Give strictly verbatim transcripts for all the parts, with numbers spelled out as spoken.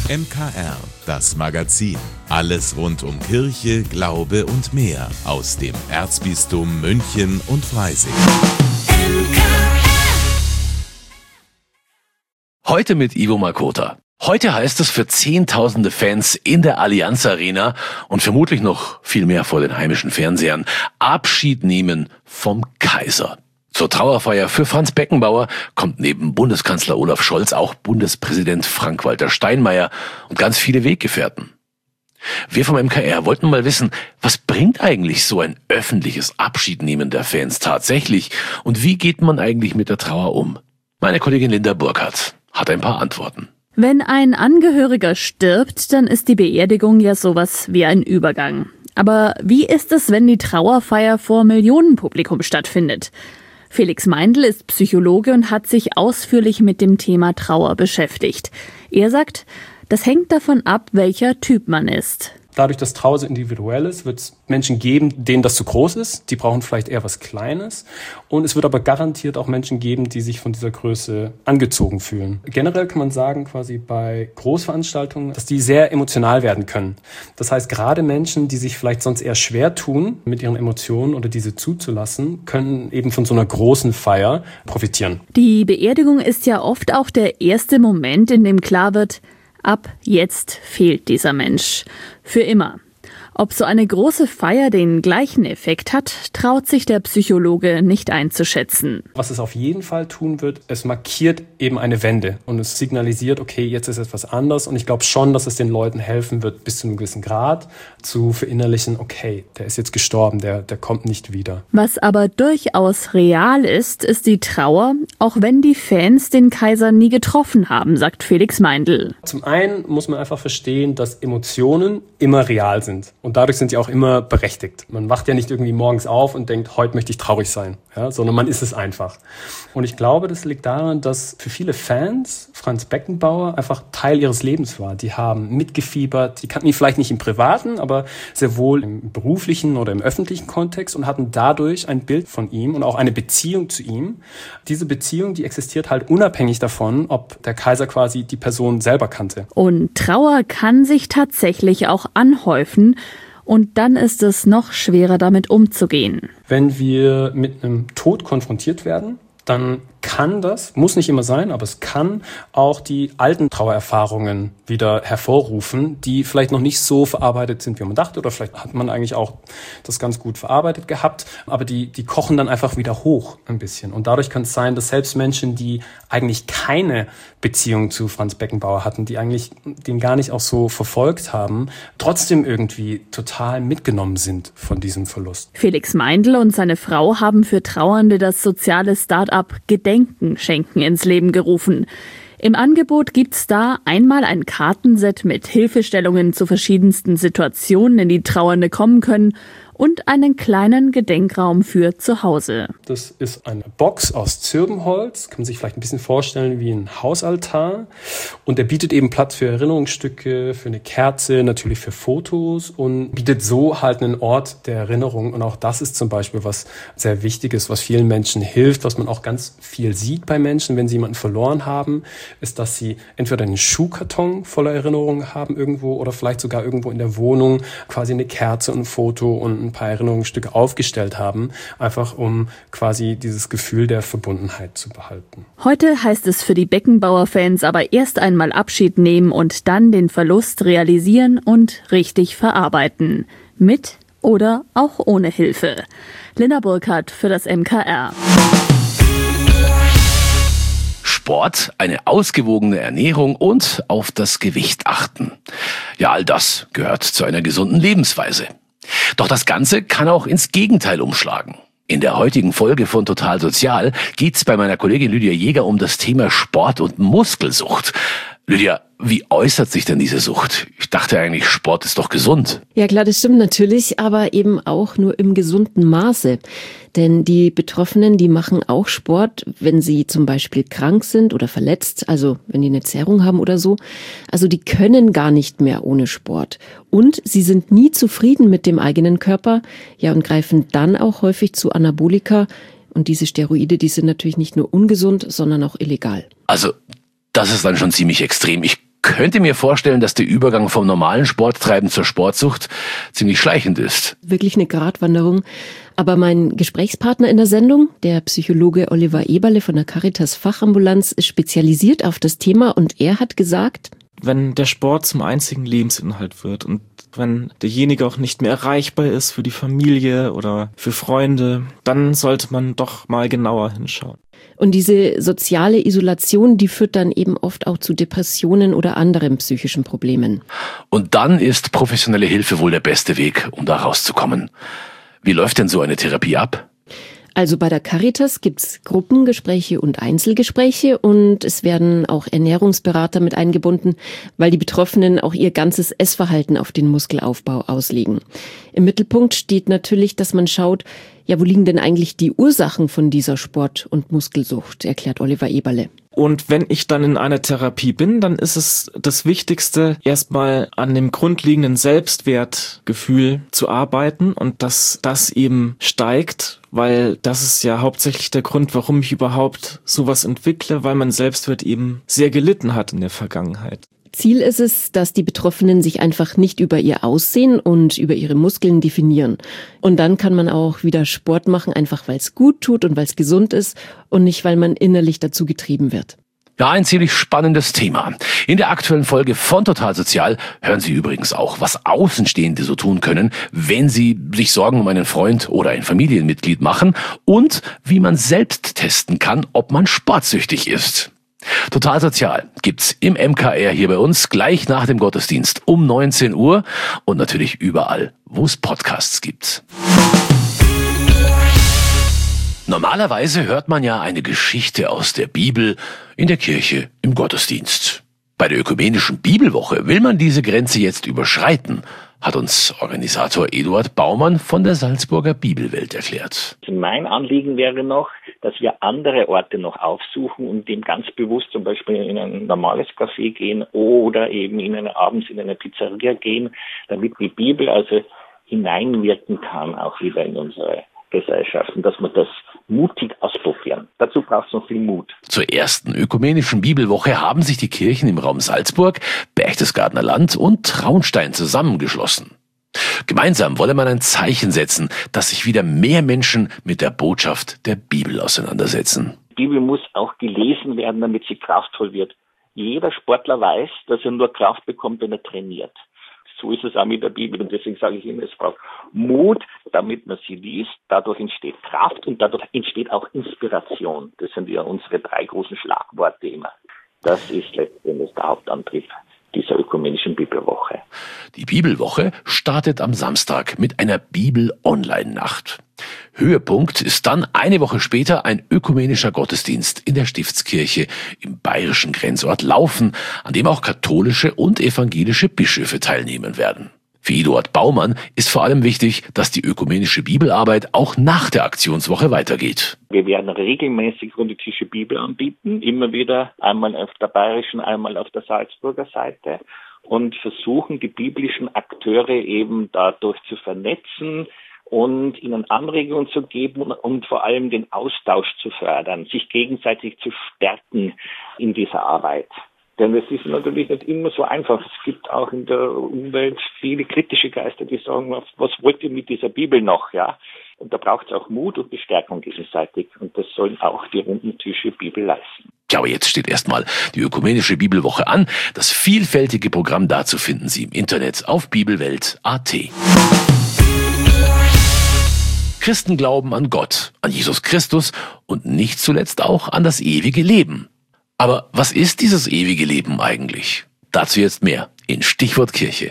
M K R, das Magazin. Alles rund um Kirche, Glaube und mehr aus dem Erzbistum München und Freising. Heute mit Ivo Makota. Heute heißt es für Zehntausende Fans in der Allianz Arena und vermutlich noch viel mehr vor den heimischen Fernsehern Abschied nehmen vom Kaiser. Zur Trauerfeier für Franz Beckenbauer kommt neben Bundeskanzler Olaf Scholz auch Bundespräsident Frank-Walter Steinmeier und ganz viele Weggefährten. Wir vom M K R wollten mal wissen, was bringt eigentlich so ein öffentliches Abschiednehmen der Fans tatsächlich und wie geht man eigentlich mit der Trauer um? Meine Kollegin Linda Burkhardt hat ein paar Antworten. Wenn ein Angehöriger stirbt, dann ist die Beerdigung ja sowas wie ein Übergang. Aber wie ist es, wenn die Trauerfeier vor Millionenpublikum stattfindet? Felix Meindl ist Psychologe und hat sich ausführlich mit dem Thema Trauer beschäftigt. Er sagt, das hängt davon ab, welcher Typ man ist. Dadurch, dass Trauer so individuell ist, wird es Menschen geben, denen das zu groß ist. Die brauchen vielleicht eher was Kleines. Und es wird aber garantiert auch Menschen geben, die sich von dieser Größe angezogen fühlen. Generell kann man sagen, quasi bei Großveranstaltungen, dass die sehr emotional werden können. Das heißt, gerade Menschen, die sich vielleicht sonst eher schwer tun, mit ihren Emotionen oder diese zuzulassen, können eben von so einer großen Feier profitieren. Die Beerdigung ist ja oft auch der erste Moment, in dem klar wird, ab jetzt fehlt dieser Mensch. Für immer. Ob so eine große Feier den gleichen Effekt hat, traut sich der Psychologe nicht einzuschätzen. Was es auf jeden Fall tun wird, es markiert eben eine Wende und es signalisiert, okay, jetzt ist etwas anders und ich glaube schon, dass es den Leuten helfen wird, bis zu einem gewissen Grad zu verinnerlichen, okay, der ist jetzt gestorben, der, der kommt nicht wieder. Was aber durchaus real ist, ist die Trauer, auch wenn die Fans den Kaiser nie getroffen haben, sagt Felix Meindl. Zum einen muss man einfach verstehen, dass Emotionen immer real sind. Und dadurch sind die auch immer berechtigt. Man wacht ja nicht irgendwie morgens auf und denkt, heute möchte ich traurig sein, ja, sondern man ist es einfach. Und ich glaube, das liegt daran, dass für viele Fans Franz Beckenbauer einfach Teil ihres Lebens war. Die haben mitgefiebert, die kannten ihn vielleicht nicht im privaten, aber sehr wohl im beruflichen oder im öffentlichen Kontext und hatten dadurch ein Bild von ihm und auch eine Beziehung zu ihm. Diese Beziehung, die existiert halt unabhängig davon, ob der Kaiser quasi die Person selber kannte. Und Trauer kann sich tatsächlich auch anhäufen. Und dann ist es noch schwerer, damit umzugehen. Wenn wir mit einem Tod konfrontiert werden, dann kann das, muss nicht immer sein, aber es kann auch die alten Trauererfahrungen wieder hervorrufen, die vielleicht noch nicht so verarbeitet sind, wie man dachte, oder vielleicht hat man eigentlich auch das ganz gut verarbeitet gehabt, aber die, die kochen dann einfach wieder hoch ein bisschen. Und dadurch kann es sein, dass selbst Menschen, die eigentlich keine Beziehung zu Franz Beckenbauer hatten, die eigentlich den gar nicht auch so verfolgt haben, trotzdem irgendwie total mitgenommen sind von diesem Verlust. Felix Meindl und seine Frau haben für Trauernde das soziale Start-up Gedenken schenken ins Leben gerufen. Im Angebot gibt's da einmal ein Kartenset mit Hilfestellungen zu verschiedensten Situationen, in die Trauernde kommen können, und einen kleinen Gedenkraum für zu Hause. Das ist eine Box aus Zirbenholz, kann man sich vielleicht ein bisschen vorstellen wie ein Hausaltar. Und der bietet eben Platz für Erinnerungsstücke, für eine Kerze, natürlich für Fotos und bietet so halt einen Ort der Erinnerung. Und auch das ist zum Beispiel was sehr Wichtiges, was vielen Menschen hilft, was man auch ganz viel sieht bei Menschen, wenn sie jemanden verloren haben, ist, dass sie entweder einen Schuhkarton voller Erinnerungen haben irgendwo oder vielleicht sogar irgendwo in der Wohnung quasi eine Kerze und ein Foto und ein paar Erinnerungsstücke aufgestellt haben, einfach um quasi dieses Gefühl der Verbundenheit zu behalten. Heute heißt es für die Beckenbauer-Fans aber erst einmal Abschied nehmen und dann den Verlust realisieren und richtig verarbeiten. Mit oder auch ohne Hilfe. Linda Burkhardt für das M K R. Sport, eine ausgewogene Ernährung und auf das Gewicht achten. Ja, all das gehört zu einer gesunden Lebensweise. Doch das Ganze kann auch ins Gegenteil umschlagen. In der heutigen Folge von Total Sozial geht's bei meiner Kollegin Lydia Jäger um das Thema Sport und Muskelsucht. Lydia, wie äußert sich denn diese Sucht? Ich dachte eigentlich, Sport ist doch gesund. Ja klar, das stimmt natürlich, aber eben auch nur im gesunden Maße. Denn die Betroffenen, die machen auch Sport, wenn sie zum Beispiel krank sind oder verletzt, also wenn die eine Zerrung haben oder so. Also die können gar nicht mehr ohne Sport. Und sie sind nie zufrieden mit dem eigenen Körper, ja, und greifen dann auch häufig zu Anabolika. Und diese Steroide, die sind natürlich nicht nur ungesund, sondern auch illegal. Also das ist dann schon ziemlich extrem. Ich könnte mir vorstellen, dass der Übergang vom normalen Sporttreiben zur Sportsucht ziemlich schleichend ist. Wirklich eine Gratwanderung. Aber mein Gesprächspartner in der Sendung, der Psychologe Oliver Eberle von der Caritas Fachambulanz, ist spezialisiert auf das Thema und er hat gesagt, wenn der Sport zum einzigen Lebensinhalt wird und wenn derjenige auch nicht mehr erreichbar ist für die Familie oder für Freunde, dann sollte man doch mal genauer hinschauen. Und diese soziale Isolation, die führt dann eben oft auch zu Depressionen oder anderen psychischen Problemen. Und dann ist professionelle Hilfe wohl der beste Weg, um da rauszukommen. Wie läuft denn so eine Therapie ab? Also bei der Caritas gibt's Gruppengespräche und Einzelgespräche und es werden auch Ernährungsberater mit eingebunden, weil die Betroffenen auch ihr ganzes Essverhalten auf den Muskelaufbau auslegen. Im Mittelpunkt steht natürlich, dass man schaut, ja, wo liegen denn eigentlich die Ursachen von dieser Sport- und Muskelsucht, erklärt Oliver Eberle. Und wenn ich dann in einer Therapie bin, dann ist es das Wichtigste, erstmal an dem grundlegenden Selbstwertgefühl zu arbeiten und dass das eben steigt, weil das ist ja hauptsächlich der Grund, warum ich überhaupt sowas entwickle, weil mein Selbstwert eben sehr gelitten hat in der Vergangenheit. Ziel ist es, dass die Betroffenen sich einfach nicht über ihr Aussehen und über ihre Muskeln definieren. Und dann kann man auch wieder Sport machen, einfach weil es gut tut und weil es gesund ist und nicht, weil man innerlich dazu getrieben wird. Ja, ein ziemlich spannendes Thema. In der aktuellen Folge von Total Sozial hören Sie übrigens auch, was Außenstehende so tun können, wenn sie sich Sorgen um einen Freund oder ein Familienmitglied machen und wie man selbst testen kann, ob man sportsüchtig ist. Total Sozial gibt's im M K R hier bei uns gleich nach dem Gottesdienst um neunzehn Uhr und natürlich überall, wo es Podcasts gibt. Normalerweise hört man ja eine Geschichte aus der Bibel in der Kirche im Gottesdienst. Bei der ökumenischen Bibelwoche will man diese Grenze jetzt überschreiten, hat uns Organisator Eduard Baumann von der Salzburger Bibelwelt erklärt. Mein Anliegen wäre noch, dass wir andere Orte noch aufsuchen und dem ganz bewusst zum Beispiel in ein normales Café gehen oder eben in eine, abends in eine Pizzeria gehen, damit die Bibel also hineinwirken kann, auch wieder in unsere Gesellschaft und dass wir das mutig ausprobieren. Dazu braucht es noch viel Mut. Zur ersten ökumenischen Bibelwoche haben sich die Kirchen im Raum Salzburg, Berchtesgadener Land und Traunstein zusammengeschlossen. Gemeinsam wolle man ein Zeichen setzen, dass sich wieder mehr Menschen mit der Botschaft der Bibel auseinandersetzen. Die Bibel muss auch gelesen werden, damit sie kraftvoll wird. Jeder Sportler weiß, dass er nur Kraft bekommt, wenn er trainiert. So ist es auch mit der Bibel und deswegen sage ich immer, es braucht Mut, damit man sie liest. Dadurch entsteht Kraft und dadurch entsteht auch Inspiration. Das sind ja unsere drei großen Schlagworte immer. Das ist letztendlich der Hauptantrieb dieser ökumenischen Bibelwoche. Die Bibelwoche startet am Samstag mit einer Bibel-Online-Nacht. Höhepunkt ist dann eine Woche später ein ökumenischer Gottesdienst in der Stiftskirche im bayerischen Grenzort Laufen, an dem auch katholische und evangelische Bischöfe teilnehmen werden. Für Eduard Baumann ist vor allem wichtig, dass die ökumenische Bibelarbeit auch nach der Aktionswoche weitergeht. Wir werden regelmäßig runde Tische Bibel anbieten, immer wieder einmal auf der bayerischen, einmal auf der Salzburger Seite und versuchen, die biblischen Akteure eben dadurch zu vernetzen und ihnen Anregungen zu geben und vor allem den Austausch zu fördern, sich gegenseitig zu stärken in dieser Arbeit. Denn es ist natürlich nicht immer so einfach. Es gibt auch in der Umwelt viele kritische Geister, die sagen, was, was wollt ihr mit dieser Bibel noch, ja? Und da braucht es auch Mut und Bestärkung gegenseitig. Und das sollen auch die runden Tische Bibel leisten. Ja, aber jetzt steht erstmal die ökumenische Bibelwoche an. Das vielfältige Programm dazu finden Sie im Internet auf bibelwelt punkt a t. Christen glauben an Gott, an Jesus Christus und nicht zuletzt auch an das ewige Leben. Aber was ist dieses ewige Leben eigentlich? Dazu jetzt mehr in Stichwort Kirche.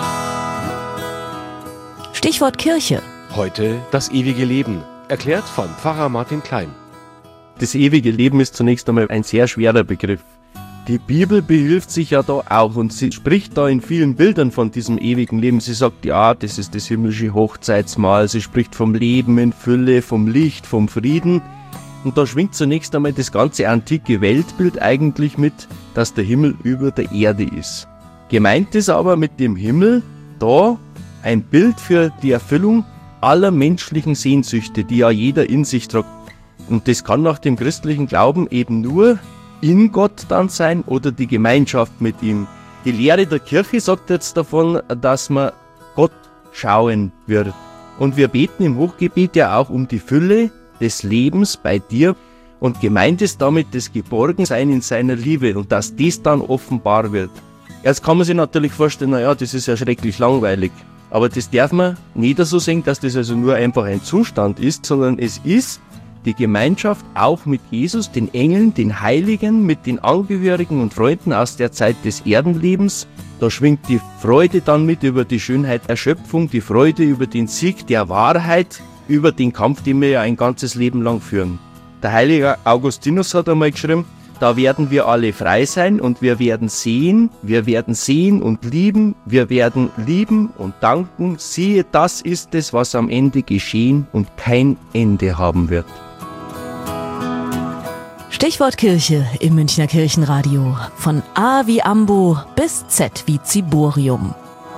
Stichwort Kirche. Heute das ewige Leben, erklärt von Pfarrer Martin Klein. Das ewige Leben ist zunächst einmal ein sehr schwerer Begriff. Die Bibel behilft sich ja da auch und sie spricht da in vielen Bildern von diesem ewigen Leben. Sie sagt, ja, das ist das himmlische Hochzeitsmahl. Sie spricht vom Leben in Fülle, vom Licht, vom Frieden. Und da schwingt zunächst einmal das ganze antike Weltbild eigentlich mit, dass der Himmel über der Erde ist. Gemeint ist aber mit dem Himmel da ein Bild für die Erfüllung aller menschlichen Sehnsüchte, die ja jeder in sich trägt. Und das kann nach dem christlichen Glauben eben nur in Gott dann sein oder die Gemeinschaft mit ihm. Die Lehre der Kirche sagt jetzt davon, dass man Gott schauen wird. Und wir beten im Hochgebet ja auch um die Fülle des Lebens bei dir. Und gemeint ist damit das Geborgensein in seiner Liebe und dass das dann offenbar wird. Jetzt kann man sich natürlich vorstellen, naja, das ist ja schrecklich langweilig. Aber das darf man nicht so sehen, dass das also nur einfach ein Zustand ist, sondern es ist die Gemeinschaft auch mit Jesus, den Engeln, den Heiligen, mit den Angehörigen und Freunden aus der Zeit des Erdenlebens. Da schwingt die Freude dann mit über die Schönheit der Schöpfung, die Freude über den Sieg der Wahrheit, über den Kampf, den wir ja ein ganzes Leben lang führen. Der heilige Augustinus hat einmal geschrieben, da werden wir alle frei sein und wir werden sehen, wir werden sehen und lieben, wir werden lieben und danken. Siehe, das ist es, was am Ende geschehen und kein Ende haben wird. Stichwort Kirche im Münchner Kirchenradio. Von A wie Ambo bis Z wie Ziborium.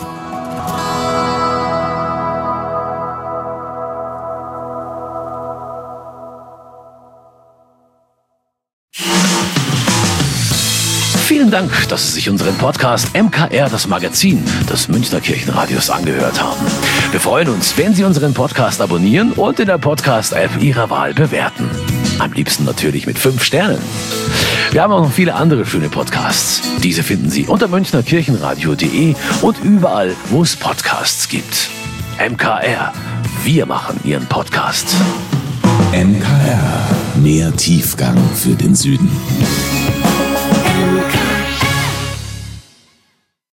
Vielen Dank, dass Sie sich unseren Podcast M K R, das Magazin des Münchner Kirchenradios, angehört haben. Wir freuen uns, wenn Sie unseren Podcast abonnieren und in der Podcast-App Ihrer Wahl bewerten. Am liebsten natürlich mit fünf Sternen. Wir haben auch noch viele andere schöne Podcasts. Diese finden Sie unter münchner kirchenradio punkt de und überall, wo es Podcasts gibt. M K R, wir machen Ihren Podcast. M K R, mehr Tiefgang für den Süden.